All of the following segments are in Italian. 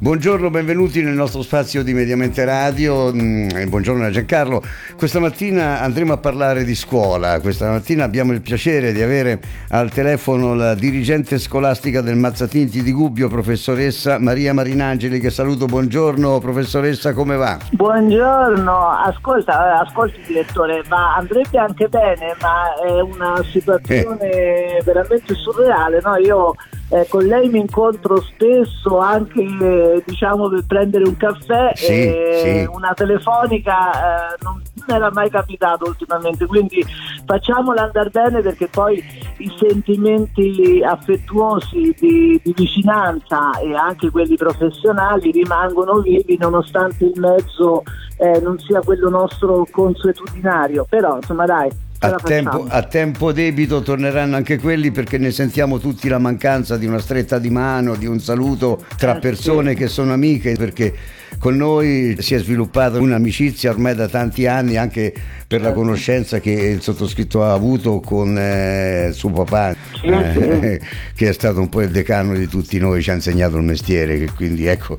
Buongiorno, benvenuti nel nostro spazio di Mediamente Radio. Buongiorno a Giancarlo. Questa mattina andremo a parlare di scuola. Questa mattina abbiamo il piacere di avere al telefono la dirigente scolastica del Mazzatinti di Gubbio, professoressa Maria Marinangeli, che saluto. Buongiorno professoressa, come va? Buongiorno, ascolti direttore, ma andrebbe anche bene, ma è una situazione veramente surreale, no? Io con lei mi incontro spesso anche diciamo per prendere un caffè, sì. Una telefonica non era mai capitato ultimamente, quindi facciamola andare bene, perché poi i sentimenti affettuosi di vicinanza e anche quelli professionali rimangono vivi nonostante il mezzo non sia quello nostro consuetudinario, però insomma dai. A tempo debito torneranno anche quelli, perché ne sentiamo tutti la mancanza di una stretta di mano, di un saluto tra persone che sono amiche, perché con noi si è sviluppata un'amicizia ormai da tanti anni, anche per la conoscenza che il sottoscritto ha avuto con suo papà, che è stato un po' il decano di tutti noi, ci ha insegnato il mestiere, che quindi ecco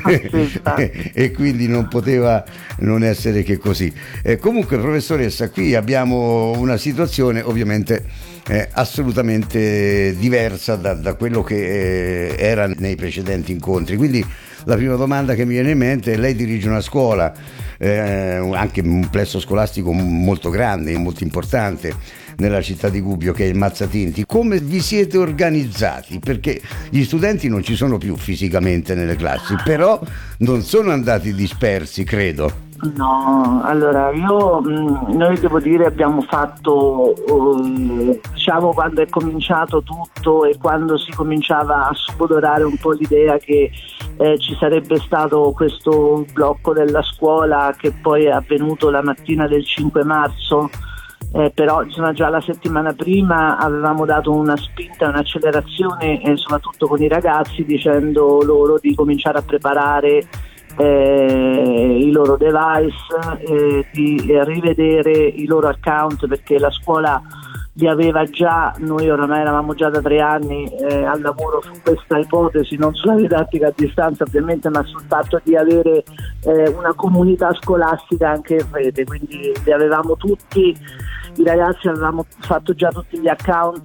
e quindi non poteva non essere che così. Comunque professoressa, qui abbiamo una situazione ovviamente assolutamente diversa da quello che era nei precedenti incontri, quindi la prima domanda che mi viene in mente è: lei dirige una scuola, anche un plesso scolastico molto grande e molto importante nella città di Gubbio, che è il Mazzatinti. Come vi siete organizzati? Perché gli studenti non ci sono più fisicamente nelle classi, però non sono andati dispersi, credo. No, allora noi devo dire abbiamo fatto, diciamo, quando è cominciato tutto e quando si cominciava a subodorare un po' l'idea che ci sarebbe stato questo blocco della scuola, che poi è avvenuto la mattina del 5 marzo, però insomma già la settimana prima avevamo dato una spinta, un'accelerazione, soprattutto con i ragazzi, dicendo loro di cominciare a preparare i loro device, di rivedere i loro account, perché la scuola li aveva già, noi oramai eravamo già da 3 anni al lavoro su questa ipotesi, non sulla didattica a distanza ovviamente, ma sul fatto di avere una comunità scolastica anche in rete, quindi li avevamo tutti, i ragazzi avevamo fatto già tutti gli account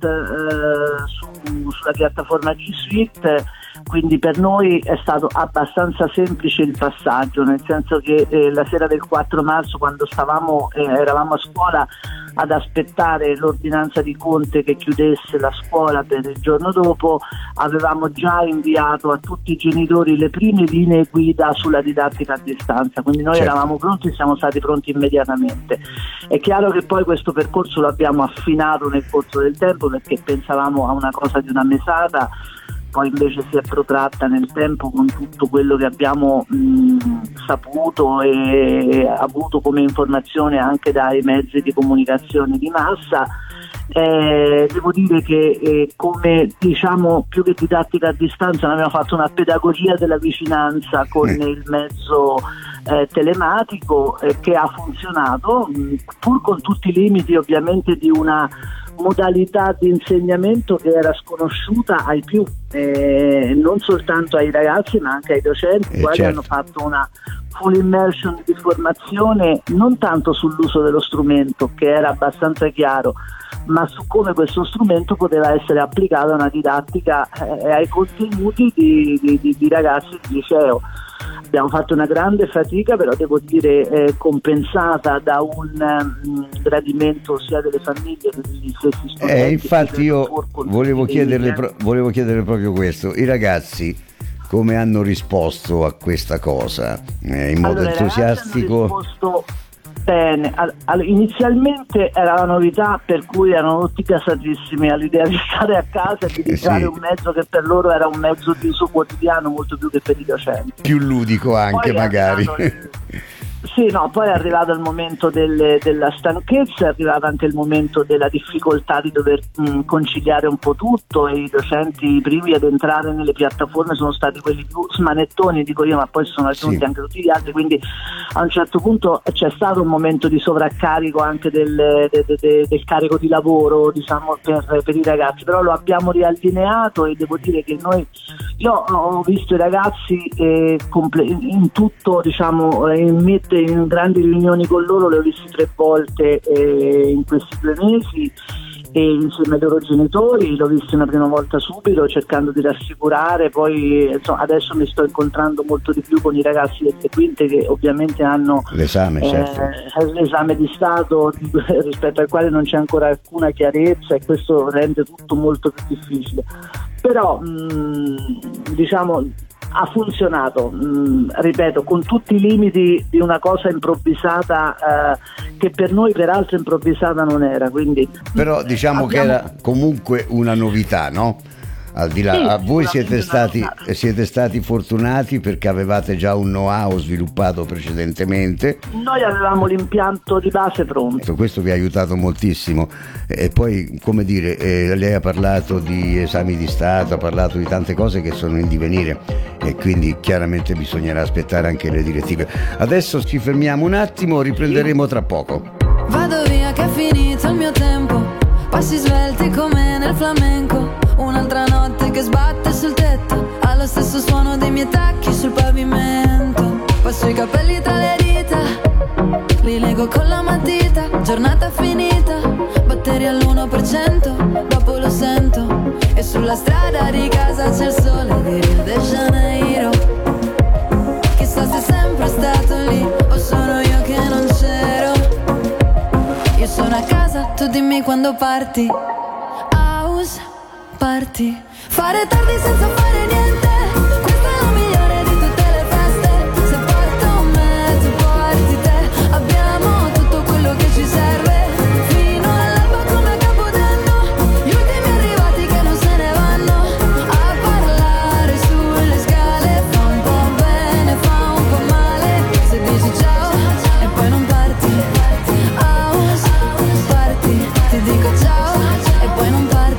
sulla piattaforma G Suite, quindi per noi è stato abbastanza semplice il passaggio, nel senso che la sera del 4 marzo, quando eravamo a scuola ad aspettare l'ordinanza di Conte che chiudesse la scuola per il giorno dopo, avevamo già inviato a tutti i genitori le prime linee guida sulla didattica a distanza, quindi noi eravamo pronti, siamo stati pronti immediatamente. È chiaro che poi questo percorso lo abbiamo affinato nel corso del tempo, perché pensavamo a una cosa di una mesata, poi invece si è protratta nel tempo con tutto quello che abbiamo saputo e avuto come informazione anche dai mezzi di comunicazione di massa. Devo dire che come diciamo più che didattica a distanza, noi abbiamo fatto una pedagogia della vicinanza con il mezzo telematico, che ha funzionato, pur con tutti i limiti ovviamente di una modalità di insegnamento che era sconosciuta ai più, non soltanto ai ragazzi ma anche ai docenti, i quali hanno fatto una full immersion di formazione non tanto sull'uso dello strumento, che era abbastanza chiaro, ma su come questo strumento poteva essere applicato a una didattica e ai contenuti di ragazzi di liceo. Abbiamo fatto una grande fatica, però devo dire compensata da un gradimento sia delle famiglie che degli stessi studenti. Infatti io volevo chiederle proprio questo: i ragazzi come hanno risposto a questa cosa? In modo entusiastico? Hanno risposto bene. Inizialmente era la novità, per cui erano tutti gasatissimi all'idea di stare a casa e di usare un mezzo che per loro era un mezzo di uso quotidiano molto più che per i docenti. Più ludico anche, poi magari. Sì, no, poi è arrivato il momento della stanchezza, è arrivato anche il momento della difficoltà di dover conciliare un po' tutto, e i docenti primi ad entrare nelle piattaforme sono stati quelli più smanettoni, dico io, ma poi sono aggiunti anche tutti gli altri, quindi a un certo punto c'è stato un momento di sovraccarico anche del carico di lavoro, diciamo, per i ragazzi, però lo abbiamo riallineato, e devo dire che io ho visto i ragazzi in tutto, diciamo, in grandi riunioni con loro, le ho visti 3 volte in questi 2 mesi, e insieme ai loro genitori l'ho visto una prima volta subito, cercando di rassicurare. Poi insomma, adesso mi sto incontrando molto di più con i ragazzi delle quinte, che ovviamente hanno l'esame, l'esame di Stato rispetto al quale non c'è ancora alcuna chiarezza, e questo rende tutto molto più difficile, però diciamo ha funzionato, ripeto, con tutti i limiti di una cosa improvvisata, che per noi peraltro improvvisata non era, quindi però diciamo che era comunque una novità, no? Al di là, sì, voi siete stati fortunati perché avevate già un know-how sviluppato precedentemente. Noi avevamo l'impianto di base pronto. Questo vi ha aiutato moltissimo. E poi, come dire, lei ha parlato di esami di Stato, ha parlato di tante cose che sono in divenire, e quindi chiaramente bisognerà aspettare anche le direttive. Adesso ci fermiamo un attimo, riprenderemo tra poco. Vado via che è finito il mio tempo, passi svelti come nel flamenco. Un'altra notte che sbatte sul tetto, ha lo stesso suono dei miei tacchi sul pavimento. Passo i capelli tra le dita, li lego con la matita. Giornata finita, batteri all'1%, dopo lo sento. E sulla strada di casa c'è il sole di Rio de Janeiro. Chissà se è sempre stato lì o sono io che non c'ero. Io sono a casa, tu dimmi quando parti. Parti, fare tardi senza fare niente, questa è la migliore di tutte le feste. Se porto me, tu porti te, abbiamo tutto quello che ci serve. Fino all'alba come a Capodanno, gli ultimi arrivati che non se ne vanno a parlare sulle scale. Fa un po' bene, fa un po' male, se dici ciao e poi non parti. House, parti, ti dico ciao e poi non parti.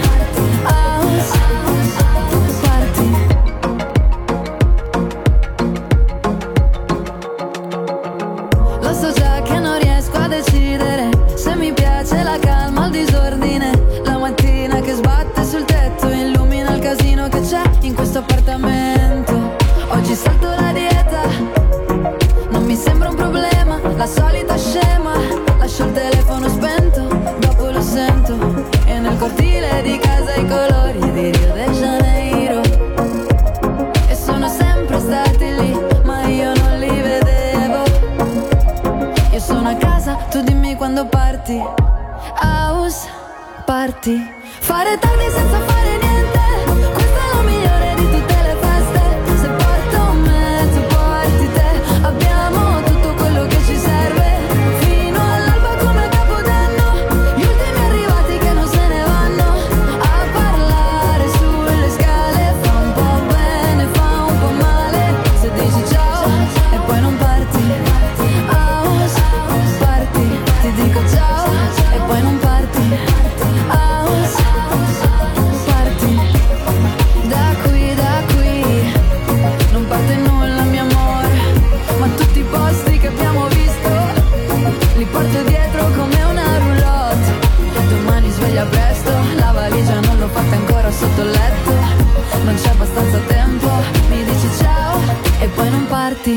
Lo so già che non riesco a decidere se mi piace la calma o il disordine. La mattina che sbatte sul tetto illumina il casino che c'è in questo appartamento. Oggi salto la dieta, non mi sembra un problema, la solita scema. Lascio il telefono spento, dopo lo sento. E nel cortile di casa i colori di Rio de Janeiro. E sono sempre stati lì, ma io non li vedevo. Io sono a casa, tu dimmi quando parti. House, parti, fare tardi senza fare niente, questa è la migliore di tutte le feste. Se porto me, tu porti te, abbiamo tutto quello che ci serve. Fino all'alba come a Capodanno, gli ultimi arrivati che non se ne vanno a parlare sulle scale. Fa un po' bene, fa un po' male, se dici ciao e poi non parti. House, parti, ti dico ciao e poi non parti. House, parti, da qui, non parte nulla mio amore, ma tutti i posti che abbiamo visto li porto dietro come una roulotte. Domani sveglia presto, la valigia non l'ho fatta ancora sotto il letto. Non c'è abbastanza tempo, mi dici ciao e poi non parti.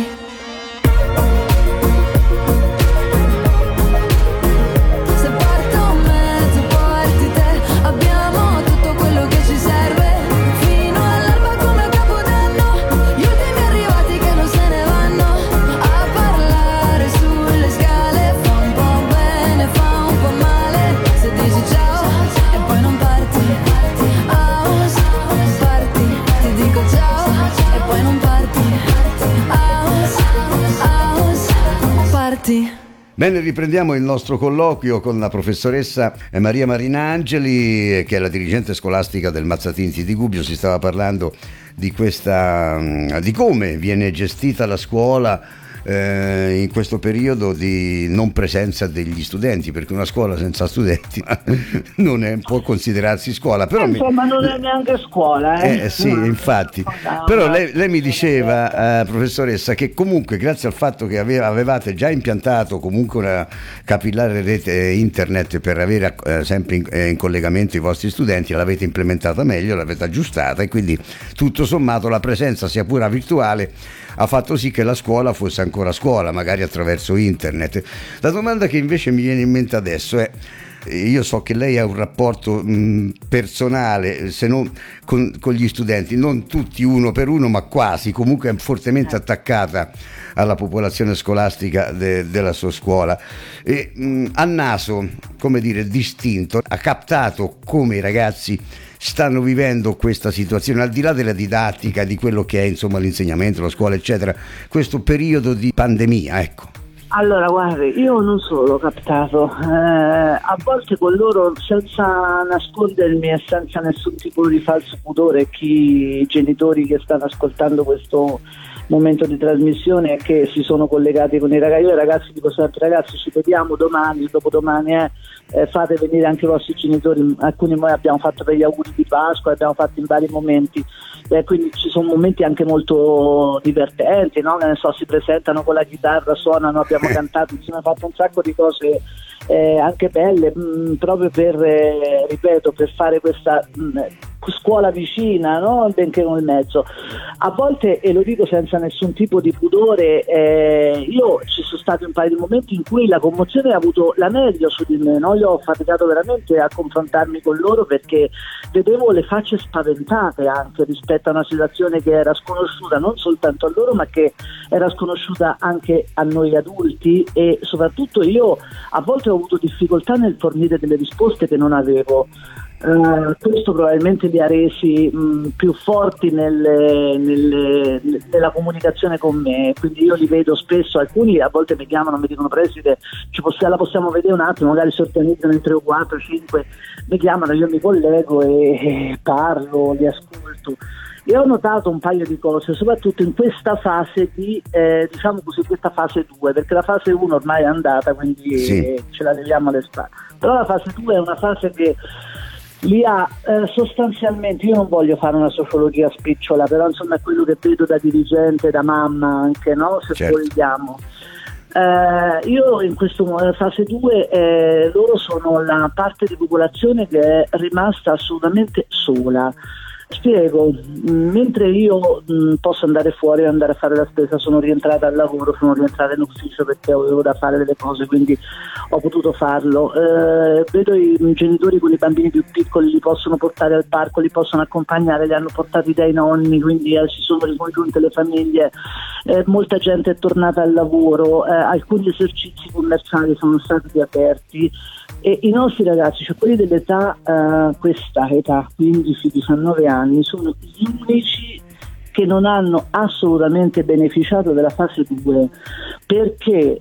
Se porto me, tu porti te, abbiamo tutto quello che ci serve. Fino all'alba come a Capodanno, gli ultimi arrivati che non se ne vanno a parlare sulle scale. Fa un po' bene, fa un po' male, se dici ciao e poi non parti. House, parti, ti dico ciao e poi non parti. House, parti. Bene, riprendiamo il nostro colloquio con la professoressa Maria Marinangeli, che è la dirigente scolastica del Mazzatinti di Gubbio. Si stava parlando di come viene gestita la scuola in questo periodo di non presenza degli studenti, perché una scuola senza studenti può considerarsi scuola, però insomma non è neanche scuola, sì, infatti. Però lei mi diceva, professoressa, che comunque grazie al fatto che avevate già impiantato comunque una capillare rete internet per avere sempre in collegamento i vostri studenti, l'avete implementata meglio, l'avete aggiustata, e quindi tutto sommato la presenza, sia pure virtuale, ha fatto sì che la scuola fosse ancora scuola, magari attraverso internet. La domanda che invece mi viene in mente adesso è: io so che lei ha un rapporto personale, se non con gli studenti, non tutti uno per uno, ma quasi, comunque è fortemente attaccata alla popolazione scolastica della sua scuola, e ha naso, come dire, distinto, ha captato come i ragazzi stanno vivendo questa situazione, al di là della didattica, di quello che è insomma l'insegnamento, la scuola eccetera, questo periodo di pandemia, ecco. Allora, guardi, io non solo captato, a volte con loro, senza nascondermi e senza nessun tipo di falso pudore, i genitori che stanno ascoltando questo momento di trasmissione e che si sono collegati con i ragazzi, io ai ragazzi dico sempre: ragazzi, ci vediamo domani, dopodomani, fate venire anche i vostri genitori, alcuni noi abbiamo fatto per gli auguri di Pasqua, abbiamo fatto in vari momenti, quindi ci sono momenti anche molto divertenti, no? Ne so, si presentano con la chitarra, suonano, abbiamo cantato insieme, fatto un sacco di cose anche belle, proprio per, ripeto, per fare questa scuola vicina, no? Benché nel mezzo. A volte, e lo dico senza nessun tipo di pudore, io ci sono stati un paio di momenti in cui la commozione ha avuto la meglio su di me, no? Io ho faticato veramente a confrontarmi con loro, perché vedevo le facce spaventate anche rispetto a una situazione che era sconosciuta non soltanto a loro, ma che era sconosciuta anche a noi adulti, e soprattutto io a volte ho avuto difficoltà nel fornire delle risposte che non avevo. Questo probabilmente li ha resi più forti nella comunicazione con me, quindi io li vedo spesso, alcuni a volte mi chiamano, mi dicono: preside, la possiamo vedere un attimo, magari si organizzano in 3 o 4, 5, mi chiamano, io mi collego e parlo, li ascolto. E ho notato un paio di cose, soprattutto in questa fase di, diciamo così, questa fase 2, perché la fase 1 ormai è andata, quindi sì, ce la leviamo alle spalle. Però la fase 2 è una fase che li ha sostanzialmente, io non voglio fare una sociologia spicciola, però insomma è quello che vedo da dirigente, da mamma anche, no? Se certo vogliamo. Io in questo fase 2 loro sono la parte di popolazione che è rimasta assolutamente sola. Spiego: mentre io posso andare fuori, andare a fare la spesa, sono rientrata al lavoro, sono rientrata in ufficio perché avevo da fare delle cose, quindi ho potuto farlo. Vedo i genitori con i bambini più piccoli, li possono portare al parco, li possono accompagnare, li hanno portati dai nonni, quindi si sono ricongiunte le famiglie, molta gente è tornata al lavoro, alcuni esercizi commerciali sono stati riaperti, e i nostri ragazzi, cioè quelli dell'età, questa età, 15-19 anni, sono gli unici che non hanno assolutamente beneficiato della fase 2, perché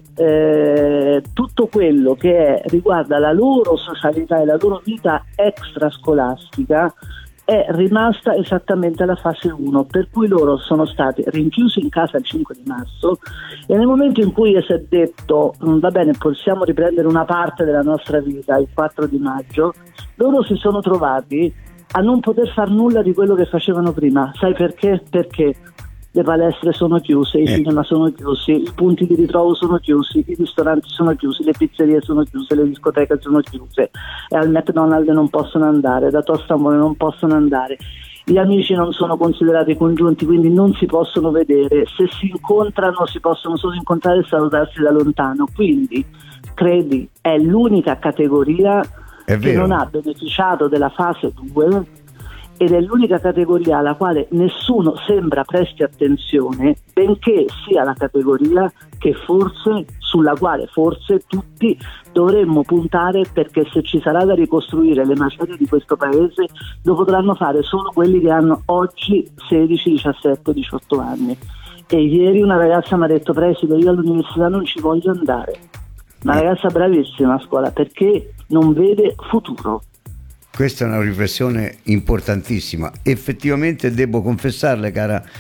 tutto quello che riguarda la loro socialità e la loro vita extrascolastica è rimasta esattamente alla fase 1, per cui loro sono stati rinchiusi in casa il 5 di marzo, e nel momento in cui si è detto va bene, possiamo riprendere una parte della nostra vita il 4 di maggio, loro si sono trovati a non poter far nulla di quello che facevano prima. Sai perché? Perché le palestre sono chiuse, i cinema sono chiusi, i punti di ritrovo sono chiusi, i ristoranti sono chiusi, le pizzerie sono chiuse, le discoteche sono chiuse, e al McDonald's non possono andare, da Tostamone non possono andare, gli amici non sono considerati congiunti, quindi non si possono vedere, se si incontrano si possono solo incontrare e salutarsi da lontano. Quindi credi, è l'unica categoria che non ha beneficiato della fase 2, ed è l'unica categoria alla quale nessuno sembra presti attenzione, benché sia la categoria che sulla quale forse tutti dovremmo puntare, perché se ci sarà da ricostruire le macerie di questo paese lo potranno fare solo quelli che hanno oggi 16, 17, 18 anni. E ieri una ragazza mi ha detto: preside, io all'università non ci voglio andare. Una ragazza bravissima a scuola, perché non vede futuro. Questa è una riflessione importantissima. Effettivamente devo confessarle, cara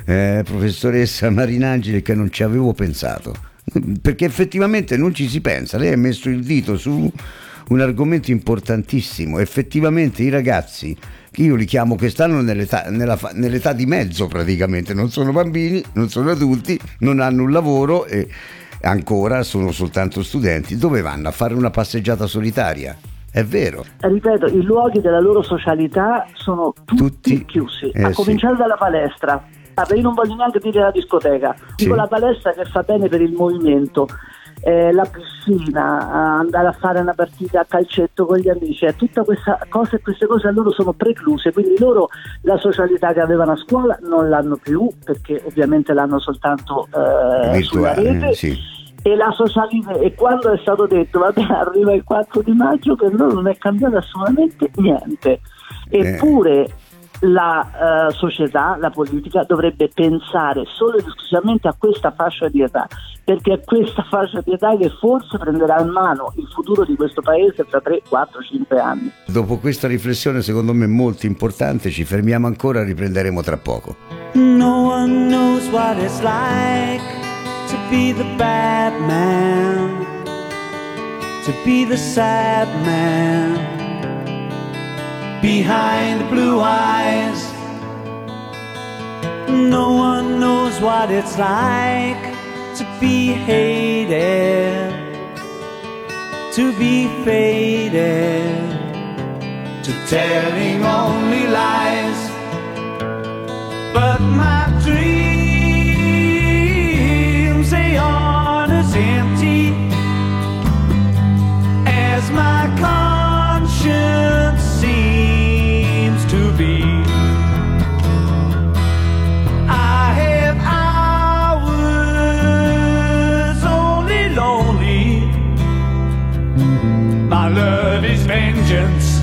professoressa Marinangeli, che non ci avevo pensato, perché effettivamente non ci si pensa. Lei ha messo il dito su un argomento importantissimo. Effettivamente i ragazzi, che io li chiamo, che stanno nell'età di mezzo praticamente, non sono bambini, non sono adulti, non hanno un lavoro e ancora sono soltanto studenti, dove vanno? A fare una passeggiata solitaria? È vero. Ripeto, i luoghi della loro socialità sono tutti chiusi, a cominciare dalla palestra. Io non voglio neanche dire la discoteca, dico la palestra, che fa bene per il movimento, la piscina, andare a fare una partita a calcetto con gli amici, tutta questa cosa, e queste cose a loro sono precluse, quindi loro la socialità che avevano a scuola non l'hanno più, perché ovviamente l'hanno soltanto sulla rete. Sì. E la socialità, e quando è stato detto vabbè, arriva il 4 di maggio, per loro non è cambiato assolutamente niente. Eppure la società, la politica dovrebbe pensare solo ed esclusivamente a questa fascia di età, perché è questa fascia di età che forse prenderà in mano il futuro di questo paese tra 3, 4, 5 anni. Dopo questa riflessione, secondo me molto importante, ci fermiamo ancora, riprenderemo tra poco. No one knows what it's like to be the bad man, to be the sad man behind the blue eyes. No one knows what it's like to be hated, to be faded, to telling only lies. But my dreams, they aren't as empty as my conscience seems to be. I have hours only lonely. My love is vengeance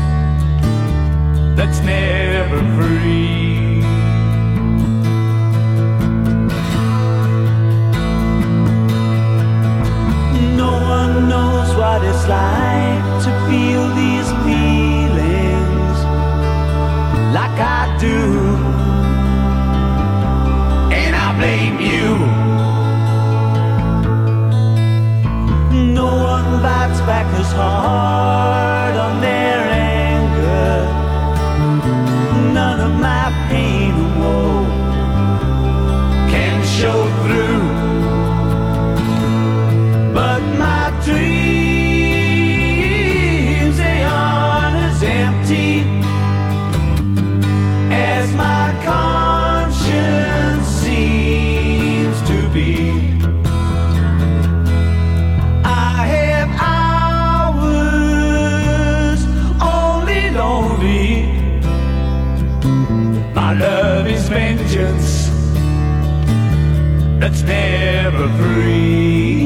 that's never free. Knows what it's like to feel these feelings like I do, and I blame you. No one bites back as hard on their anger. None of my pain or woe can show through. But my dreams, they aren't as empty as my conscience seems to be. I have hours only lonely. My love is vengeance that's never free.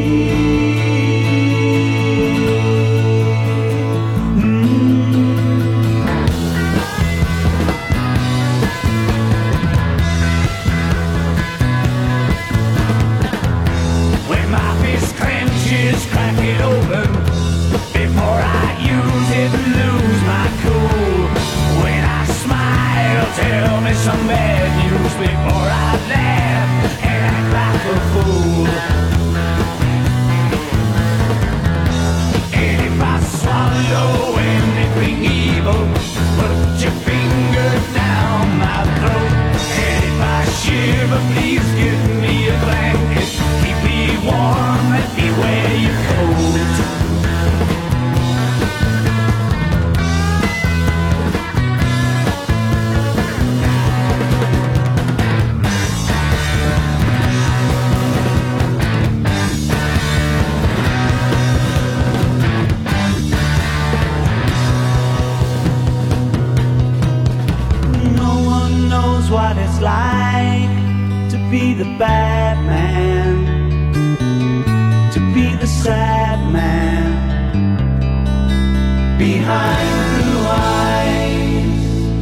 Crack it open before I use it and lose my cool. When I smile, tell me some bad news before I laugh and act like a fool. And if I swallow anything evil, put your finger down my throat. And if I shiver, please give me a blanket. Keep me warm, let me wear your coat. No one knows what it's like to be the bad man, to be the sad man behind blue eyes.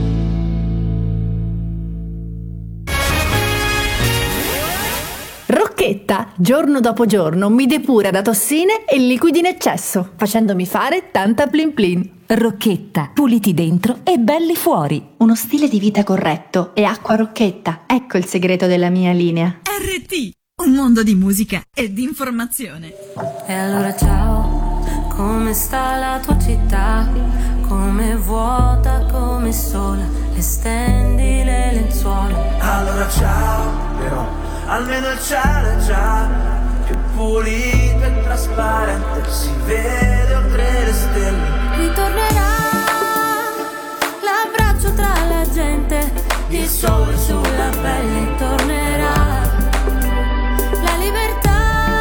Rocchetta, giorno dopo giorno, mi depura da tossine e liquidi in eccesso, facendomi fare tanta plin plin. Rocchetta, puliti dentro e belli fuori. Uno stile di vita corretto e acqua Rocchetta. Ecco il segreto della mia linea. RT, un mondo di musica e di informazione. E allora ciao, come sta la tua città? Come vuota, come sola, le stendi le lenzuola. Allora ciao, però almeno il cielo è già più pulito e trasparente, si vede oltre le stelle. Ritornerà l'abbraccio tra la gente, il sole sulla pelle, tornerà la libertà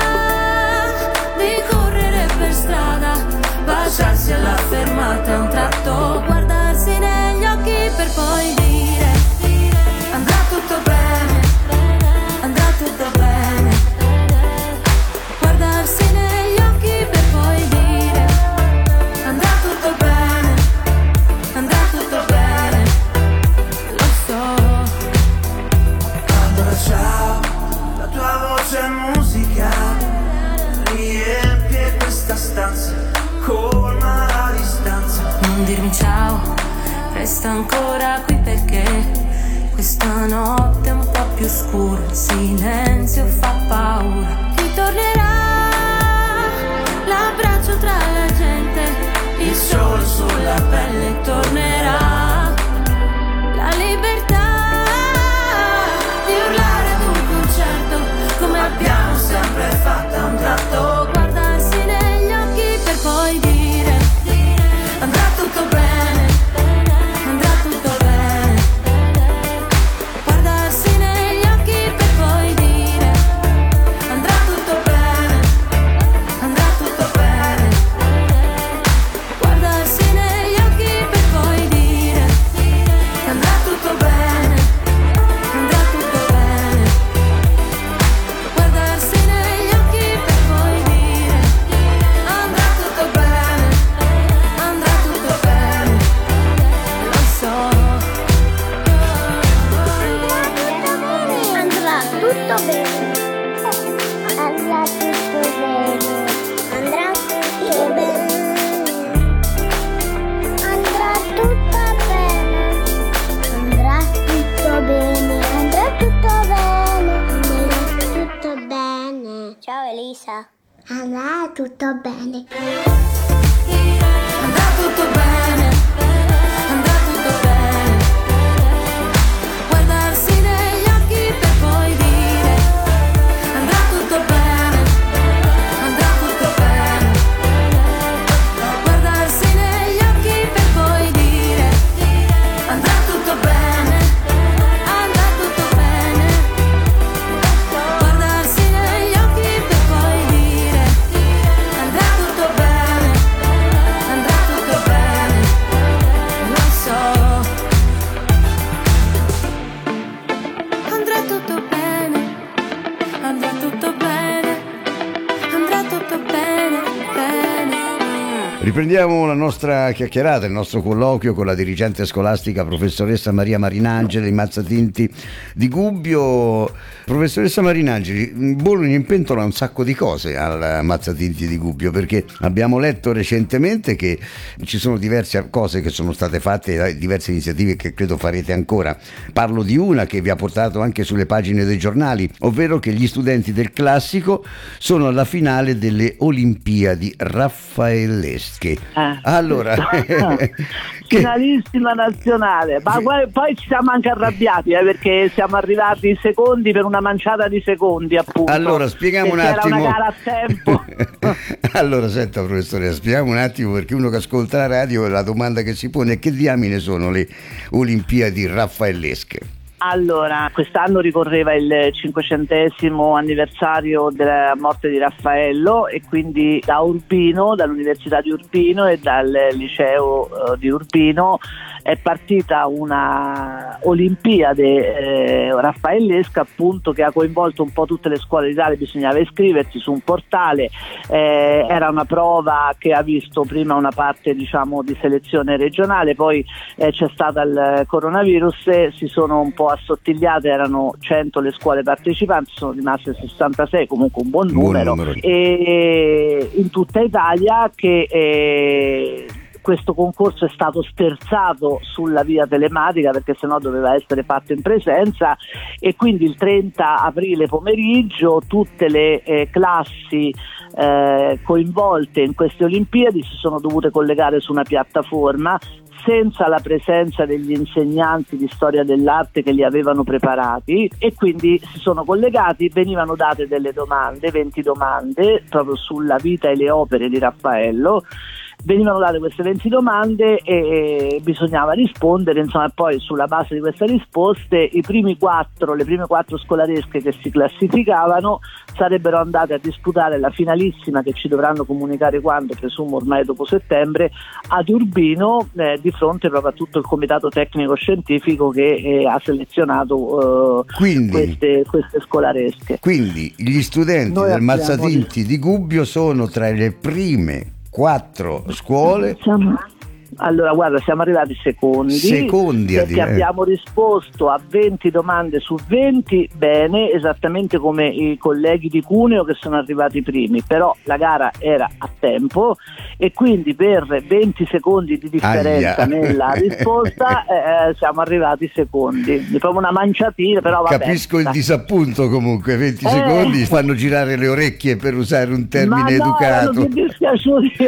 di correre per strada, baciarsi alla fermata, un tratto, guardarsi negli occhi per poi dire andrà tutto bene, andrà tutto bene, guardarsi negli occhi per poi dire andrà tutto bene, andrà tutto bene, lo so. Allora ciao, la tua voce è musica, riempie questa stanza, colma la distanza. Non dirmi ciao, resta ancora qui perché questa notte è un po' più scura, il silenzio fa paura. Ritornerà l'abbraccio tra la gente, il sole sulla pelle, tornerà la libertà di urlare ad un concerto, come abbiamo sempre fatto a un tratto, guardarsi negli occhi per poi dire andrà tutto bene, andrà tutto bene, guardarsi negli occhi per poi dire andrà tutto bene, andrà tutto bene, guardarsi negli occhi per poi dire andrà tutto bene, andrà tutto bene, guardarsi negli occhi per poi dire andrà tutto bene, andrà tutto bene, lo so. Andrà tutto bene. Andrà tutto bene. Andrà tutto bene. Andrà tutto bene. Andrà tutto bene. Andrà tutto bene. Andrà tutto bene. Ciao Elisa. Andrà tutto bene. Andrà tutto bene, andrà tutto bene, guardarsi negli occhi per poi dire andrà tutto bene, andrà tutto bene, guardarsi negli occhi per poi dire andrà tutto bene, andrà tutto bene, guardarsi negli occhi per poi dire andrà tutto bene, andrà tutto bene, lo so. Andrà tutto bene, andrà tutto bene, andrà tutto bene, bene. Riprendiamo la nostra chiacchierata, il nostro colloquio con la dirigente scolastica professoressa Maria Marinangeli, Mazzatinti di Gubbio. Professoressa Marinangeli, Bologna in pentola un sacco di cose al Mazzatinti di Gubbio, perché abbiamo letto recentemente che ci sono diverse cose che sono state fatte, diverse iniziative che credo farete ancora. Parlo di una che vi ha portato anche sulle pagine dei giornali, ovvero che gli studenti del classico sono alla finale delle Olimpiadi raffaellesche. Allora, finalissima nazionale, ma poi ci siamo anche arrabbiati perché siamo arrivati secondi per una manciata di secondi, appunto. Allora spieghiamo un attimo. Era una gara a tempo. Allora senta professoressa, spieghiamo un attimo, perché uno che ascolta la radio la domanda che si pone è: che diamine sono le Olimpiadi raffaellesche? Allora, quest'anno ricorreva il 500° anniversario della morte di Raffaello e quindi da Urbino, dall'Università di Urbino e dal liceo di Urbino è partita una Olimpiade raffaellesca, appunto, che ha coinvolto un po' tutte le scuole d'Italia. Bisognava iscriversi su un portale, era una prova che ha visto prima una parte, diciamo, di selezione regionale, poi c'è stata il coronavirus, si sono un po' assottigliate, erano 100 le scuole partecipanti, sono rimaste 66, comunque un buon numero. E in tutta Italia, che questo concorso è stato sterzato sulla via telematica perché sennò doveva essere fatto in presenza, e quindi il 30 aprile pomeriggio tutte le classi coinvolte in queste Olimpiadi si sono dovute collegare su una piattaforma senza la presenza degli insegnanti di storia dell'arte che li avevano preparati, e quindi si sono collegati, venivano date delle domande, 20 domande proprio sulla vita e le opere di Raffaello. Venivano date queste 20 domande e bisognava rispondere, insomma, poi sulla base di queste risposte le prime 4 scolaresche che si classificavano sarebbero andate a disputare la finalissima, che ci dovranno comunicare quando, presumo ormai dopo settembre, ad Urbino, di fronte proprio a tutto il comitato tecnico scientifico che ha selezionato queste scolaresche. Quindi gli studenti del Mazzatinti di Gubbio sono tra le prime 4 scuole. Allora guarda, siamo arrivati secondi perché abbiamo risposto a 20 domande su 20 bene, esattamente come i colleghi di Cuneo che sono arrivati primi, però la gara era a tempo e quindi per 20 secondi di differenza nella risposta siamo arrivati secondi. È proprio una manciatina, però vabbè. Capisco il disappunto, comunque 20 secondi fanno girare le orecchie, per usare un termine educato. Erano più dispiaciuti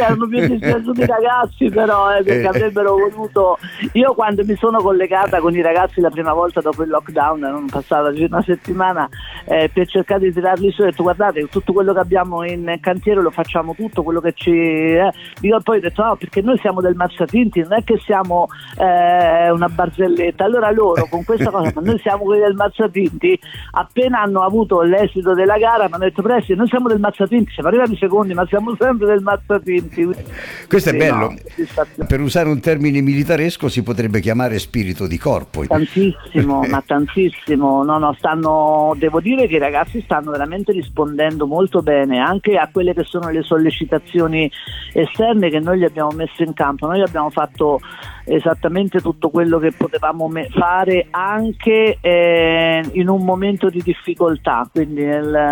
i ragazzi, però che avrebbero voluto. Io quando mi sono collegata con i ragazzi la prima volta dopo il lockdown, non passata una settimana, per cercare di tirarli su, ho detto guardate, tutto quello che abbiamo in cantiere lo facciamo tutto, quello che ci dico, poi ho detto no, perché noi siamo del Mazzatinti, non è che siamo una barzelletta. Allora loro con questa cosa, ma noi siamo quelli del Mazzatinti, appena hanno avuto l'esito della gara mi hanno detto Presti, noi siamo del Mazzatinti, siamo arrivati secondi ma siamo sempre del Mazzatinti. Questo è bello, per usare un termine militaresco si potrebbe chiamare spirito di corpo. Tantissimo, ma tantissimo. Devo dire che i ragazzi stanno veramente rispondendo molto bene anche a quelle che sono le sollecitazioni esterne che noi gli abbiamo messo in campo. Noi abbiamo fatto esattamente tutto quello che potevamo fare anche in un momento di difficoltà, quindi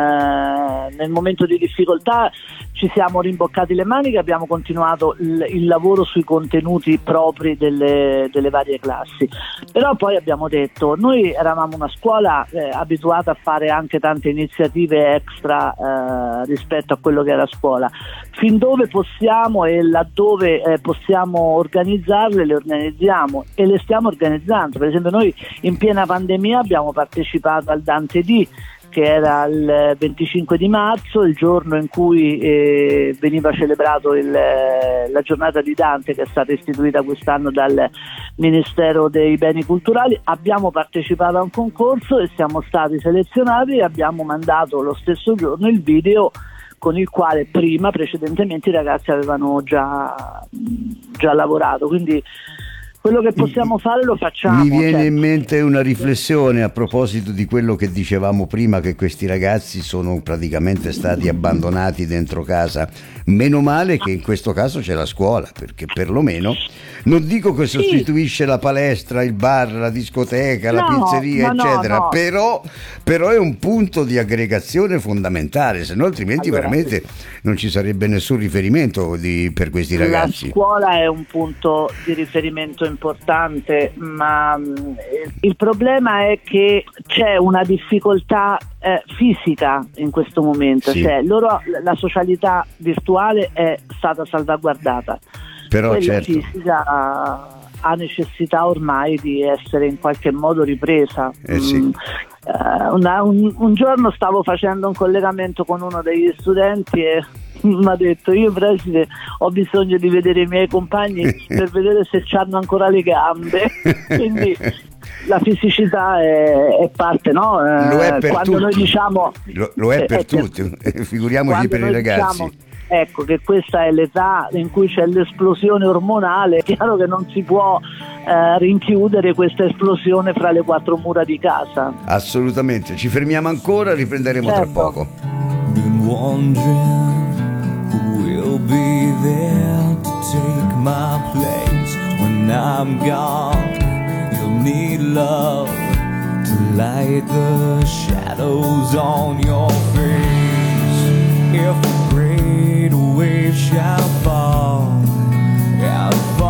nel momento di difficoltà ci siamo rimboccati le maniche, abbiamo continuato il lavoro sui contenuti propri delle varie classi, però poi abbiamo detto, noi eravamo una scuola abituata a fare anche tante iniziative extra rispetto a quello che era scuola, fin dove possiamo e laddove possiamo organizzarle le organizziamo e le stiamo organizzando. Per esempio noi in piena pandemia abbiamo partecipato al Dante D, che era il 25 di marzo, il giorno in cui veniva celebrato la giornata di Dante, che è stata istituita quest'anno dal Ministero dei Beni Culturali. Abbiamo partecipato a un concorso e siamo stati selezionati e abbiamo mandato lo stesso giorno il video con il quale precedentemente i ragazzi avevano già lavorato, quindi quello che possiamo fare lo facciamo. Mi viene in mente una riflessione a proposito di quello che dicevamo prima, che questi ragazzi sono praticamente stati abbandonati dentro casa. Meno male che in questo caso c'è la scuola, perché perlomeno, non dico che sostituisce la palestra, il bar, la discoteca, la pizzeria, eccetera, no. Però è un punto di aggregazione fondamentale, se no altrimenti veramente non ci sarebbe nessun riferimento per questi ragazzi. La scuola è un punto di riferimento importante, ma il problema è che c'è una difficoltà fisica in questo momento, cioè la socialità virtuale è stata salvaguardata, però quella fisica ha necessità ormai di essere in qualche modo ripresa. Un giorno stavo facendo un collegamento con uno degli studenti e mi ha detto: io preside ho bisogno di vedere i miei compagni per vedere se c'hanno ancora le gambe. Quindi la fisicità è parte, no? Lo è per quando tutti. Noi diciamo lo è per tutti, figuriamoci per i ragazzi. Diciamo, ecco, che questa è l'età in cui c'è l'esplosione ormonale, è chiaro che non si può rinchiudere questa esplosione fra le 4 mura di casa. Assolutamente, ci fermiamo ancora, riprenderemo tra poco. Been wondering who will be there to take my place when I'm gone. You'll need love to light the shadows on your face. If a great wave shall fall, I'll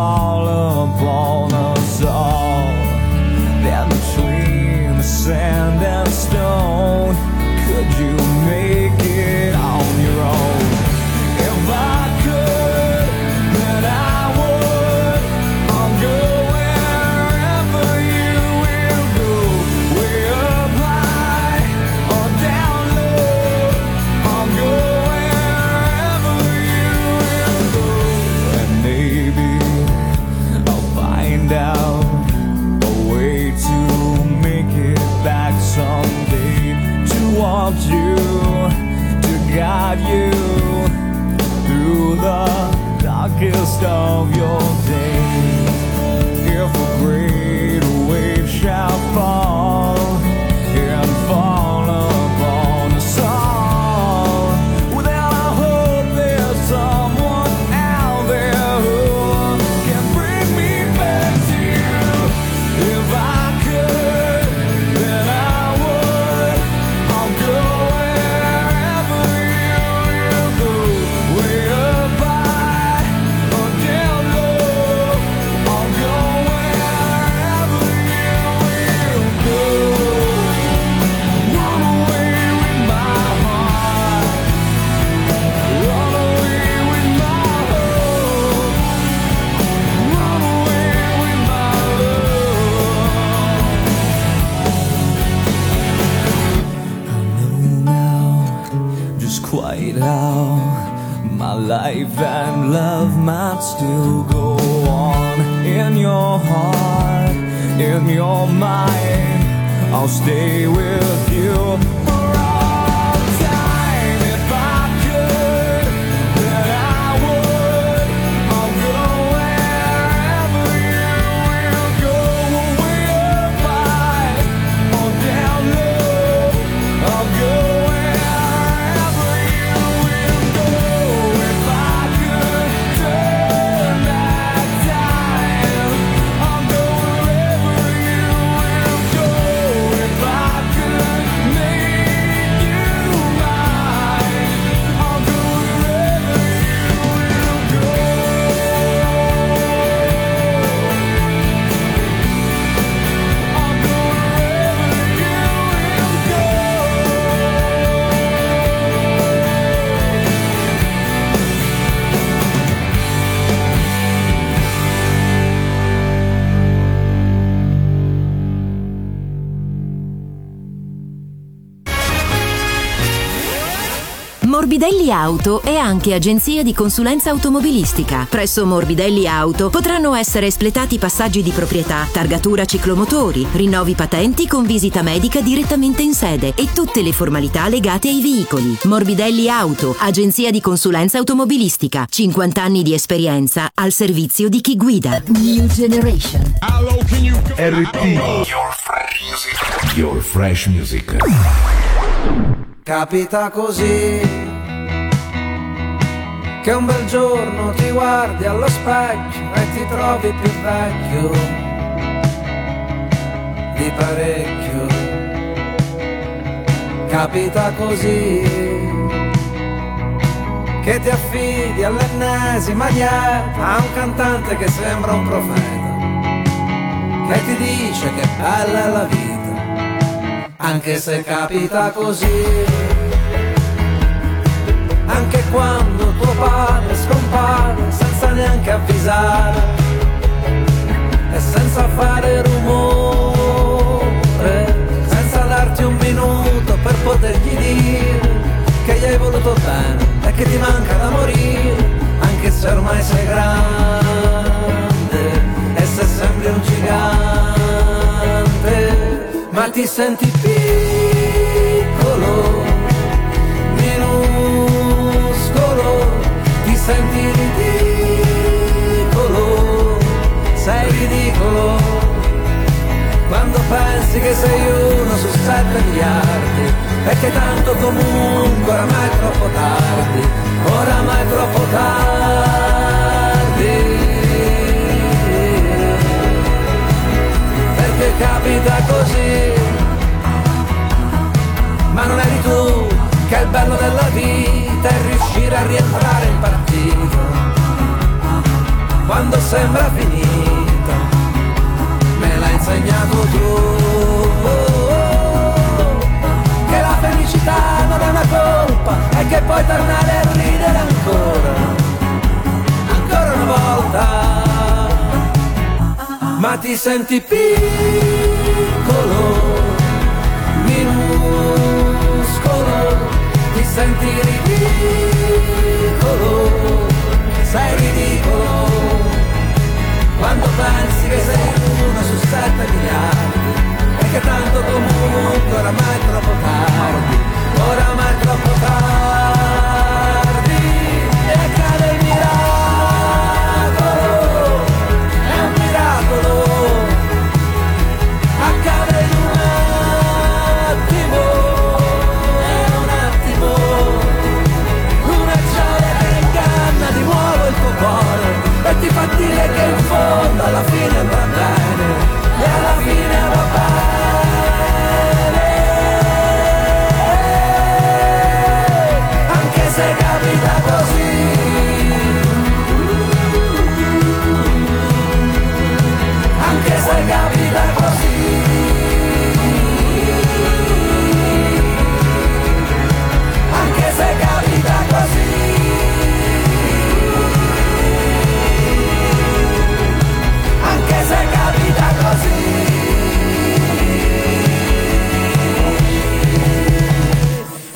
want you to guide you through the darkest of your days. If a great wave shall fall and fall upon us all, well, then I hope there's someone out there who can bring me back to you. If I could, then I would. I'll go wherever you go, way up high or down low. I'll go wherever you will go. Run away with my heart, run away with my hope, run away with my love. I know now just quite how my life and love might still go on. In your heart, in your mind, I'll stay with you for all time. If I could, then I would. I'll go wherever you will go, way up high or down low. I'll go wherever you will go. If I could turn back time, I'll go wherever you will go. If I could make you mine, I'll go wherever you will go. I'll go wherever you will go. Morbidelli Auto è anche agenzia di consulenza automobilistica. Presso Morbidelli Auto potranno essere espletati passaggi di proprietà, targatura ciclomotori, rinnovi patenti con visita medica direttamente in sede e tutte le formalità legate ai veicoli. Morbidelli Auto, agenzia di consulenza automobilistica. 50 anni di esperienza al servizio di chi guida. New Generation. RT. Your fresh music. Capita così che un bel giorno ti guardi allo specchio e ti trovi più vecchio di parecchio. Capita così che ti affidi all'ennesima dieta a un cantante che sembra un profeta, che ti dice che bella è la vita. Anche se capita così, anche quando tuo padre scompare senza neanche avvisare e senza fare rumore, senza darti un minuto per potergli dire che gli hai voluto bene e che ti manca da morire, anche se ormai sei grande e se sembri un gigante. Ma ti senti piccolo, minuscolo, ti senti ridicolo, sei ridicolo, quando pensi che sei uno su 7 miliardi e che tanto comunque oramai è troppo tardi, oramai è troppo tardi, perché capita così. Ma non eri tu che il bello della vita è riuscire a rientrare in partito quando sembra finita, me l'hai insegnato tu, che la felicità non è una colpa e che puoi tornare a ridere ancora, ancora una volta, ma ti senti piccolo, minuscolo, ti senti ridicolo, sei ridicolo, quando pensi che sei uno su 7 miliardi e che tanto comunque oramai è troppo tardi,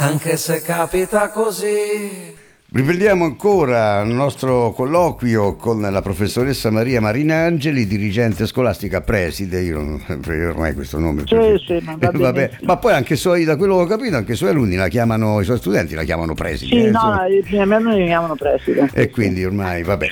anche se capita così. Riprendiamo ancora il nostro colloquio con la professoressa Maria Marinangeli, dirigente scolastica preside. Io ormai questo nome sì, ma va vabbè. Ma poi anche da quello che ho capito, anche i suoi alunni i suoi studenti la chiamano preside. Sì, no, i miei alunni la chiamano preside. E quindi ormai vabbè.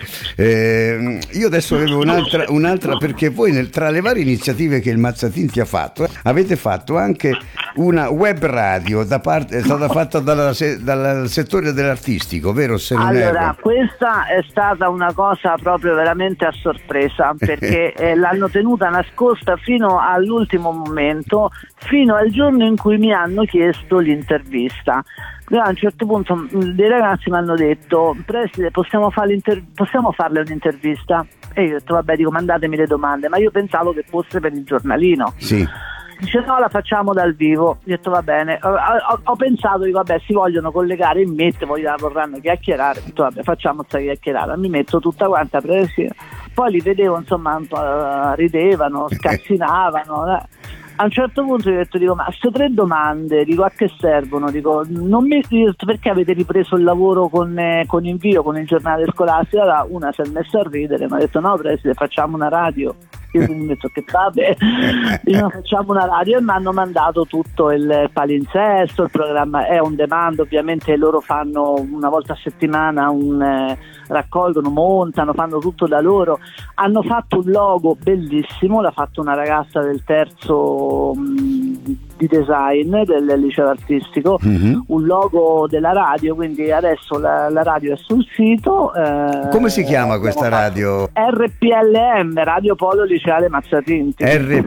Io adesso avevo un'altra perché voi tra le varie iniziative che il Mazzatinti ha fatto, avete fatto anche una web radio è stata fatta dal settore dell'artistico, vero? Se non allora, questa è stata una cosa proprio veramente a sorpresa, perché l'hanno tenuta nascosta fino all'ultimo momento, fino al giorno in cui mi hanno chiesto l'intervista. A un certo punto dei ragazzi mi hanno detto: preside, possiamo farle un'intervista? E io ho detto vabbè, mandatemi le domande, ma io pensavo che fosse per il giornalino. Sì. Dice no, la facciamo dal vivo. Ho detto va bene. Ho pensato, dico vabbè, si vogliono collegare in mente, poi la vorranno chiacchierare. Ho detto vabbè, facciamo questa chiacchierata. Mi metto tutta quanta presa. Poi li vedevo, insomma, un po' ridevano, scassinavano. A un certo punto gli ho detto, ma queste 3 domande, a che servono? Non mi perché avete ripreso il lavoro con Invio, con il giornale scolastico? Allora una si è messa a ridere, mi ha detto no preside, facciamo una radio. Io mi ho detto che vabbè, facciamo una radio, e mi hanno mandato tutto il palinsesto, il programma è on demand, ovviamente loro fanno una volta a settimana raccolgono, montano, fanno tutto da loro. Hanno fatto un logo bellissimo, l'ha fatto una ragazza del terzo di design del liceo artistico, un logo della radio, quindi adesso la radio è sul sito. Come si chiama questa radio? RPLM, Radio Polo Liceale Mazzatinti.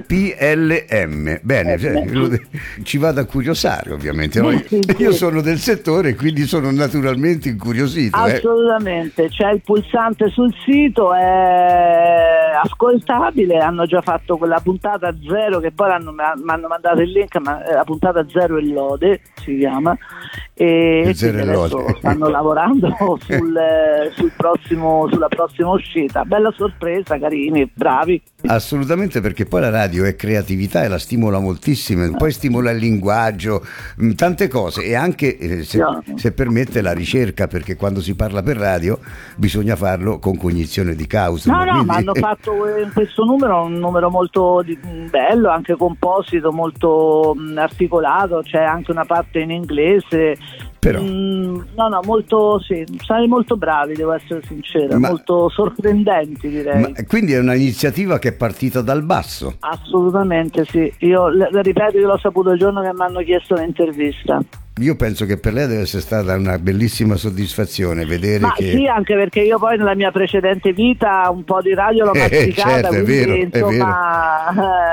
RPLM, bene, ci vado a curiosare ovviamente. Io sono del settore, quindi sono naturalmente incuriosito. Assolutamente, c'è il pulsante sul sito, è ascoltabile, hanno già fatto quella puntata 0 che poi mi hanno mandato il link, ma la puntata 0 e lode si chiama, e adesso stanno lavorando sulla prossima uscita. Bella sorpresa, carini, bravi. Assolutamente, perché poi la radio è creatività e la stimola moltissimo, poi stimola il linguaggio, tante cose, e anche se permette la ricerca, perché quando si parla per radio bisogna farlo con cognizione di causa. No, ma hanno fatto in questo numero un numero molto bello, anche composito, molto articolato, c'è anche una parte in inglese. Però molto, sì, sarei molto bravi, devo essere sincera, molto sorprendenti, direi. Quindi è un'iniziativa che è partita dal basso? Assolutamente sì, io ripeto, io l'ho saputo il giorno che mi hanno chiesto un'intervista. Io penso che per lei deve essere stata una bellissima soddisfazione vedere che... Sì, anche perché io poi nella mia precedente vita un po' di radio l'ho masticata, certo, quindi insomma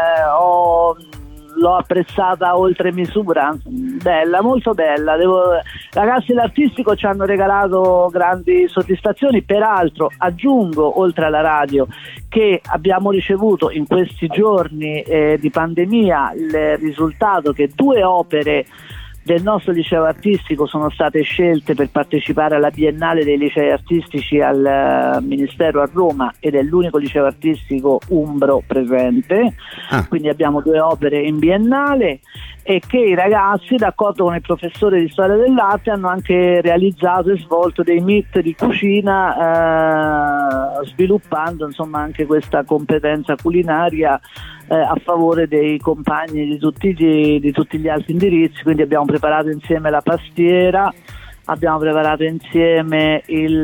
l'ho apprezzata oltre misura, bella, molto bella. Ragazzi dell'artistico ci hanno regalato grandi soddisfazioni, peraltro aggiungo, oltre alla radio, che abbiamo ricevuto in questi giorni di pandemia il risultato che 2 opere del nostro liceo artistico sono state scelte per partecipare alla Biennale dei licei artistici al Ministero a Roma, ed è l'unico liceo artistico umbro presente, quindi abbiamo 2 opere in Biennale, e che i ragazzi, d'accordo con il professore di storia dell'arte, hanno anche realizzato e svolto dei meet di cucina, sviluppando insomma anche questa competenza culinaria a favore dei compagni di tutti gli altri indirizzi. Quindi abbiamo preparato insieme la pastiera, abbiamo preparato insieme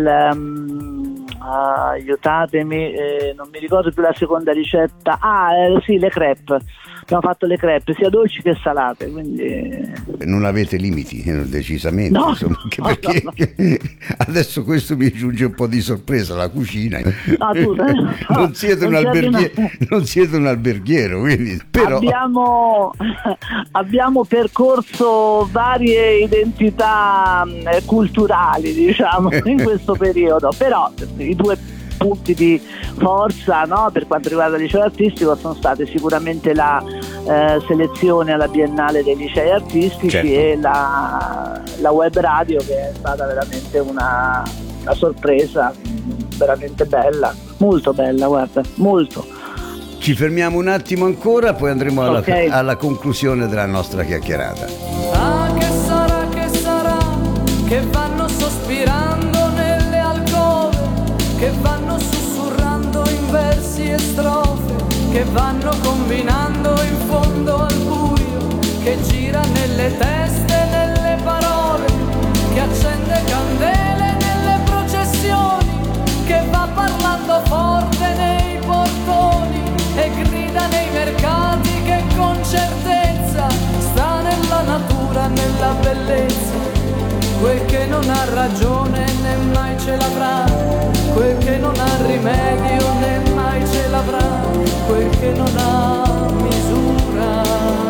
aiutatemi, non mi ricordo più la seconda ricetta, le crepe. Abbiamo fatto le crepe sia dolci che salate, quindi non avete limiti, decisamente, no, insomma, anche perché adesso questo mi giunge un po' di sorpresa, la cucina. Non siete un alberghiero, quindi però abbiamo percorso varie identità culturali, diciamo, in questo periodo, però i 2 punti di forza, no, per quanto riguarda il liceo artistico sono state sicuramente la selezione alla Biennale dei licei artistici, certo, e la web radio, che è stata veramente una sorpresa veramente bella, molto bella, guarda, molto. Ci fermiamo un attimo ancora, poi andremo alla conclusione della nostra chiacchierata. Che sarà che vanno combinando in fondo al buio, che gira nelle teste, nelle parole, che accende candele nelle processioni, che va parlando forte nei portoni e grida nei mercati, che con certezza sta nella natura, nella bellezza. Quel che non ha ragione né mai ce l'avrà, quel che non ha rimedio né mai ce l'avrà, quel che non ha misura.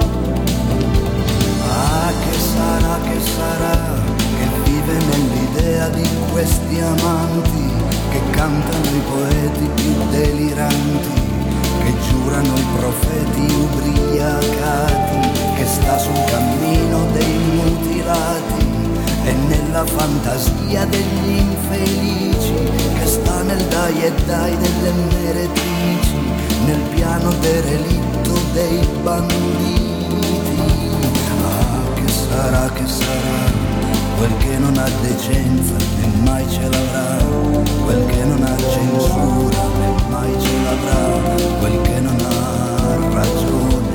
Ah, che sarà, che vive nell'idea di questi amanti, che cantano i poeti più deliranti, che giurano i profeti ubriacati, che sta sul cammino dei mutilati e nella fantasia degli infelici, che sta nel dai e dai delle meretrici, nel piano derelitto dei banditi. Ah, che sarà, quel che non ha decenza né mai ce l'avrà, quel che non ha censura né mai ce l'avrà, quel che non ha ragione.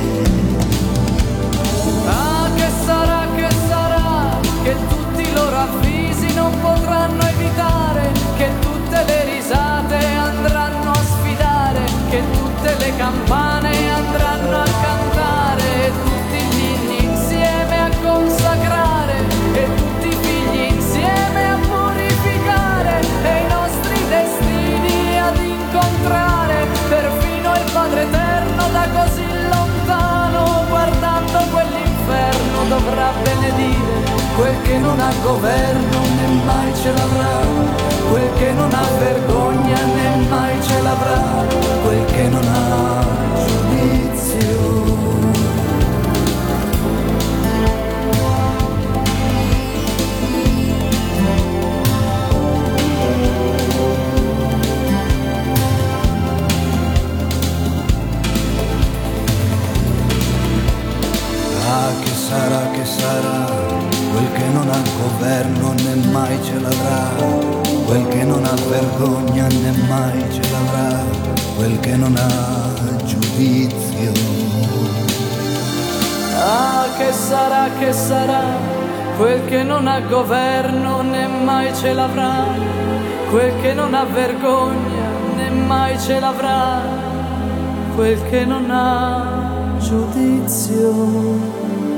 Ah, che sarà, che tutti i loro avvisi non potranno evitare, che tutte le risate andranno a sfidare, che tutte le campane andranno a cantare, e tutti gli inni insieme a consacrare, e tutti i figli insieme a purificare, e i nostri destini ad incontrare, perfino il Padre Eterno da così lontano, guardando quell'inferno dovrà benedire. Quel che non ha governo né mai ce l'avrà, quel che non ha vergogna né mai ce l'avrà, quel che non ha giudizio. Ah, che sarà, quel che non ha governo né mai ce l'avrà, quel che non ha vergogna né mai ce l'avrà, quel che non ha giudizio. Ah, che sarà, quel che non ha governo né mai ce l'avrà, quel che non ha vergogna né mai ce l'avrà, quel che non ha giudizio.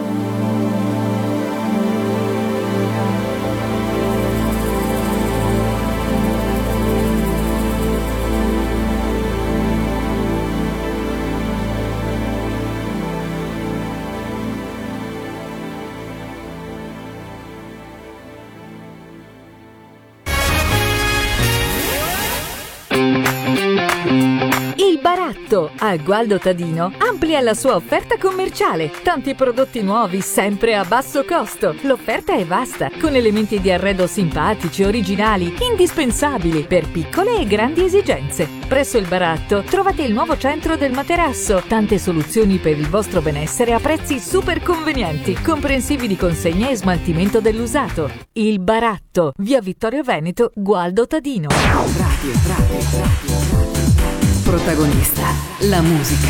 Baratto a Gualdo Tadino amplia la sua offerta commerciale. Tanti prodotti nuovi sempre a basso costo. L'offerta è vasta, con elementi di arredo simpatici, originali, indispensabili per piccole e grandi esigenze. Presso il Baratto trovate il nuovo centro del materasso, tante soluzioni per il vostro benessere a prezzi super convenienti, comprensivi di consegna e smaltimento dell'usato. Il Baratto, via Vittorio Veneto, Gualdo Tadino. Radio. Protagonista, la musica.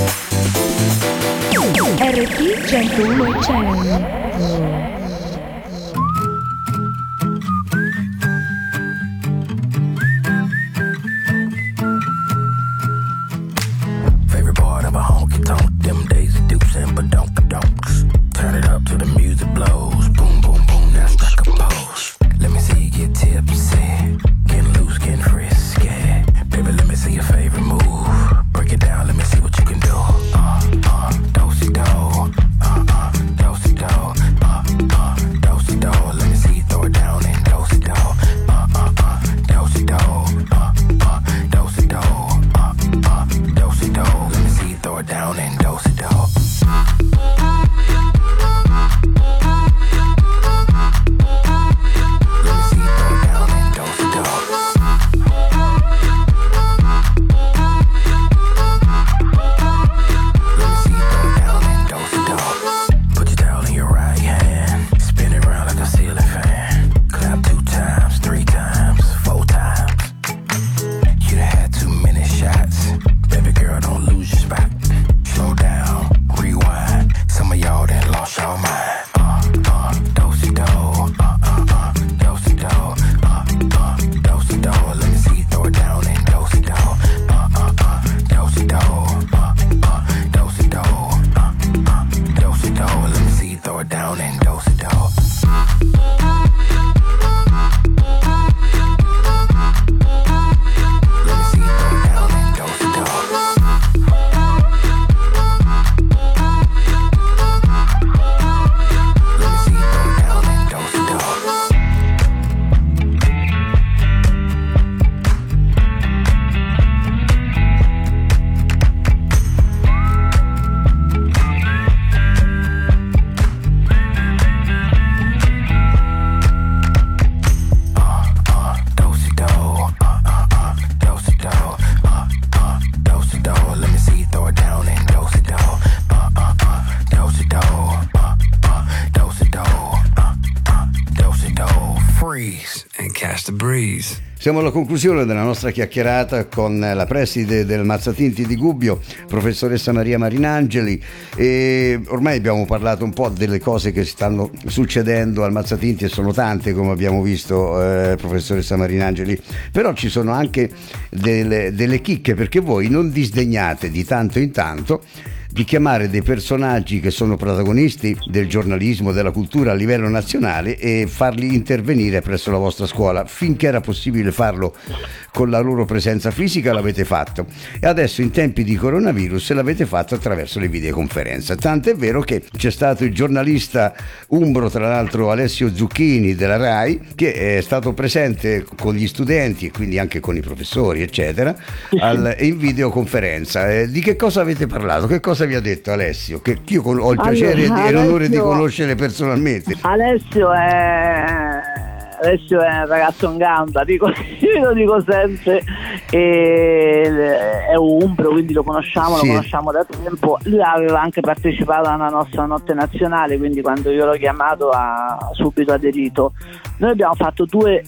RT 101 e 100. Favorite part of a honky tonk, them days of dupes and badonk-donks. Turn it up till the music blows. Boom, boom, boom, now strike a pose. Let me see you get tipsy. Getting loose, getting frisky. Baby, let me see your favorite move. Break it down, let me see what you can do. Do-si-do. Do-si-do. catch the breeze. Siamo alla conclusione della nostra chiacchierata con la preside del Mazzatinti di Gubbio, professoressa Maria Marinangeli, e ormai abbiamo parlato un po' delle cose che stanno succedendo al Mazzatinti, e sono tante, come abbiamo visto, professoressa Marinangeli, però ci sono anche delle chicche, perché voi non disdegnate di tanto in tanto di chiamare dei personaggi che sono protagonisti del giornalismo, della cultura a livello nazionale, e farli intervenire presso la vostra scuola. Finché era possibile farlo con la loro presenza fisica l'avete fatto, e adesso in tempi di coronavirus l'avete fatto attraverso le videoconferenze. Tant'è vero che c'è stato il giornalista umbro, tra l'altro Alessio Zucchini della RAI, che è stato presente con gli studenti e quindi anche con i professori eccetera in videoconferenza. Di che cosa avete parlato? Che cosa vi ha detto Alessio? Che io ho il piacere e l'onore di conoscere personalmente. Alessio è un ragazzo in gamba, io lo dico sempre, è umbro, quindi lo conosciamo, sì. Lo conosciamo da tempo. Lui aveva anche partecipato alla nostra notte nazionale, quindi quando io l'ho chiamato ha subito aderito. Noi abbiamo fatto 2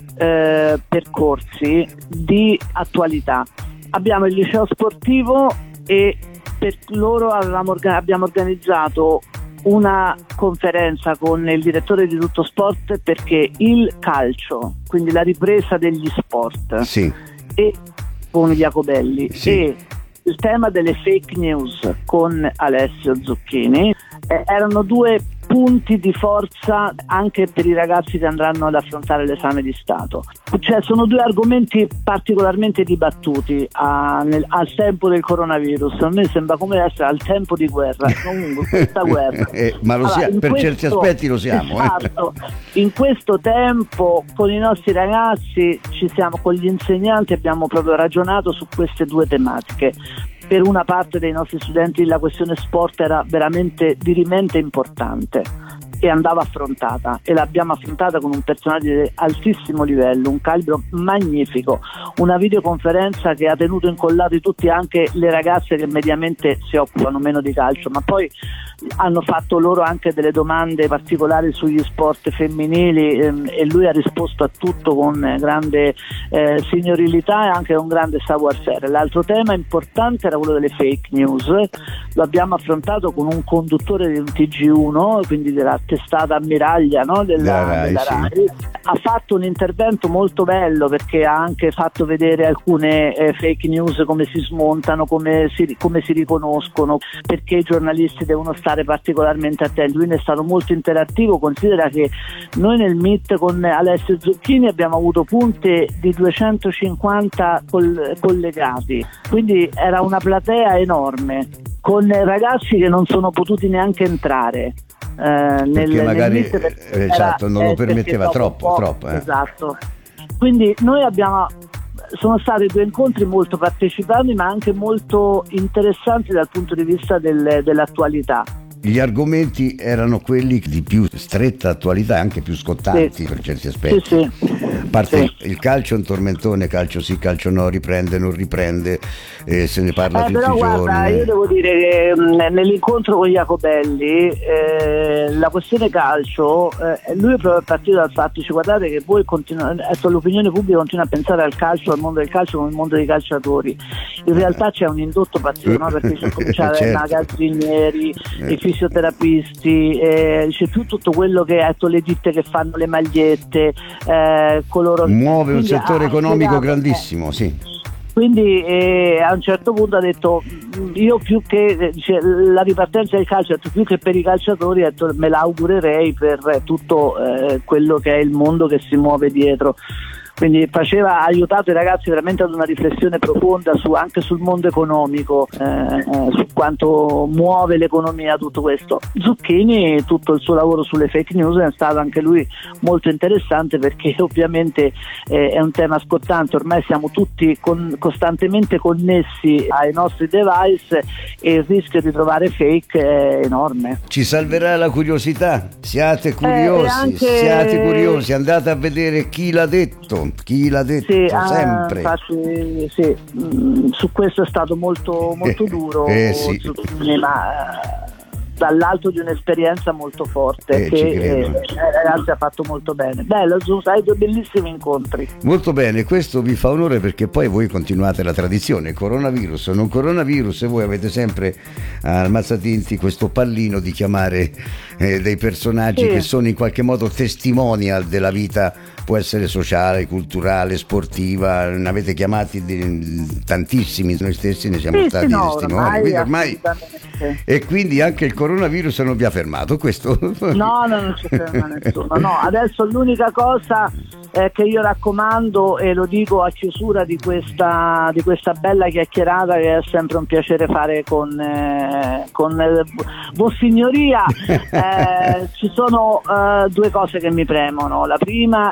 percorsi di attualità. Abbiamo il liceo sportivo, e per loro abbiamo organizzato una conferenza con il direttore di Tutto Sport, perché il calcio, quindi la ripresa degli sport, sì, e con Jacobelli, sì, e il tema delle fake news con Alessio Zucchini erano 2 punti di forza anche per i ragazzi che andranno ad affrontare l'esame di Stato. Cioè sono 2 argomenti particolarmente dibattuti al tempo del coronavirus. A me sembra come essere al tempo di guerra, comunque questa guerra. Ma lo per certi aspetti lo siamo. Esatto, in questo tempo con i nostri ragazzi con gli insegnanti abbiamo proprio ragionato su queste 2 tematiche. Per una parte dei nostri studenti la questione sport era veramente dirimente importante e andava affrontata, e l'abbiamo affrontata con un personaggio di altissimo livello, un calibro magnifico, una videoconferenza che ha tenuto incollati tutti, anche le ragazze che mediamente si occupano meno di calcio, ma poi hanno fatto loro anche delle domande particolari sugli sport femminili, e lui ha risposto a tutto con grande signorilità e anche con grande savoir-faire. L'altro tema importante era quello delle fake news. Lo abbiamo affrontato con un conduttore di un TG1, quindi della testata ammiraglia, no? della RAI. Sì. Ha fatto un intervento molto bello, perché ha anche fatto vedere alcune fake news, come si smontano, come si riconoscono, perché i giornalisti devono stare particolarmente attenti. Quindi è stato molto interattivo. Considera che noi nel Meet con Alessio Zucchini abbiamo avuto punte di 250 collegati, quindi era una platea enorme, con ragazzi che non sono potuti neanche entrare perché magari esatto, non lo permetteva troppo. Esatto. Quindi noi sono stati 2 incontri molto partecipati, ma anche molto interessanti dal punto di vista dell'attualità. Gli argomenti erano quelli di più stretta attualità, anche più scottanti, sì, per certi aspetti. Sì. A parte il calcio è un tormentone, calcio sì, calcio no, riprende, non riprende, se ne parla tutti però i giorni. Guarda, io devo dire che nell'incontro con Jacobelli la questione calcio, lui è proprio partito dal fatto, guardate che voi l'opinione pubblica continua a pensare al calcio, al mondo del calcio come il mondo dei calciatori. In realtà c'è un indotto pazzesco, no? Perché c'è cominciare certo. magazzinieri, i fisioterapisti, c'è tutto quello che le ditte che fanno le magliette, coloro muove un settore economico grandissimo, sì. Quindi a un certo punto ha detto, io più che la ripartenza del calcio, più che per i calciatori, me la augurerei per tutto quello che è il mondo che si muove dietro. Quindi ha aiutato i ragazzi veramente ad una riflessione profonda anche sul mondo economico, su quanto muove l'economia tutto questo. Zucchini, tutto il suo lavoro sulle fake news è stato anche lui molto interessante, perché ovviamente è un tema scottante, ormai siamo tutti costantemente connessi ai nostri device e il rischio di trovare fake è enorme. Ci salverà la curiosità, siate curiosi, andate a vedere chi l'ha detto, sì, sempre. Infatti, sì, su questo è stato molto duro, sì. ma dall'alto di un'esperienza molto forte che ai ragazzi ha fatto molto bene. Bello, hai due bellissimi incontri. Molto bene, questo vi fa onore perché poi voi continuate la tradizione, coronavirus o non coronavirus, e voi avete sempre al Mazzatinti questo pallino di chiamare dei personaggi che sono in qualche modo testimonial della vita, può essere sociale, culturale, sportiva, ne avete chiamati tantissimi, noi stessi ne siamo stati testimoni, quindi ormai e quindi anche il coronavirus non vi ha fermato, questo? No, non ci ferma nessuno, no, adesso l'unica cosa che io raccomando, e lo dico a chiusura di questa bella chiacchierata che è sempre un piacere fare con Vossignoria, ci sono due cose che mi premono. La prima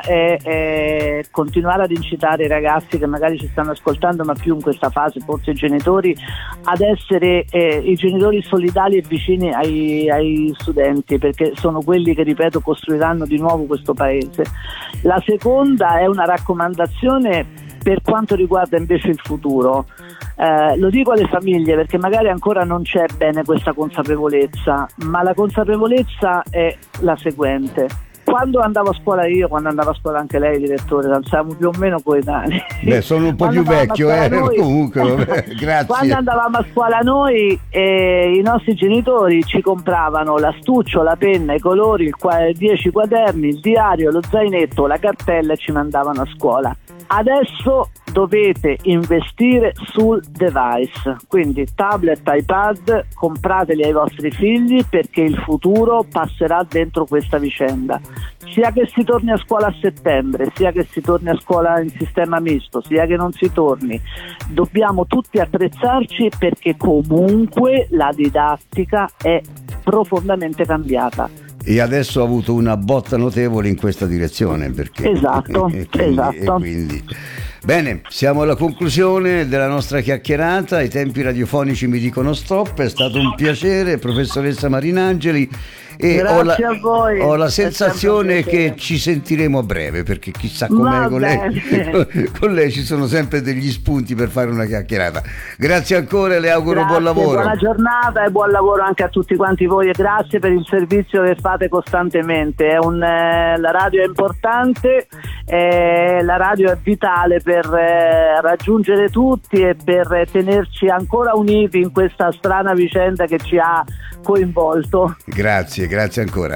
è continuare ad incitare i ragazzi che magari ci stanno ascoltando, ma più in questa fase forse i genitori, ad essere i genitori solidali e vicini ai studenti, perché sono quelli che, ripeto, costruiranno di nuovo questo paese. La seconda è una raccomandazione per quanto riguarda invece il futuro. Lo dico alle famiglie perché magari ancora non c'è bene questa consapevolezza, ma la consapevolezza è la seguente: quando andavo a scuola io, quando andava a scuola anche lei, direttore, siamo più o meno coetanei. Beh, sono un po' più vecchio, comunque, vabbè, grazie. Quando andavamo a scuola noi, i nostri genitori ci compravano l'astuccio, la penna, i colori, 10 quaderni, il diario, lo zainetto, la cartella, e ci mandavano a scuola. Adesso dovete investire sul device, quindi tablet, iPad, comprateli ai vostri figli, perché il futuro passerà dentro questa vicenda. Sia che si torni a scuola a settembre, sia che si torni a scuola in sistema misto, sia che non si torni, dobbiamo tutti attrezzarci, perché comunque la didattica è profondamente cambiata. E adesso ha avuto una botta notevole in questa direzione, perché esatto. Quindi bene, siamo alla conclusione della nostra chiacchierata, i tempi radiofonici mi dicono stop, è stato un piacere, professoressa Marinangeli, e ho la sensazione che ci sentiremo a breve, perché chissà com'è con lei ci sono sempre degli spunti per fare una chiacchierata. Grazie ancora e le auguro buon lavoro. Buona giornata e buon lavoro anche a tutti quanti voi, e grazie per il servizio che fate costantemente. La radio è importante, la radio è vitale per raggiungere tutti e per tenerci ancora uniti in questa strana vicenda che ci ha coinvolto. Grazie ancora.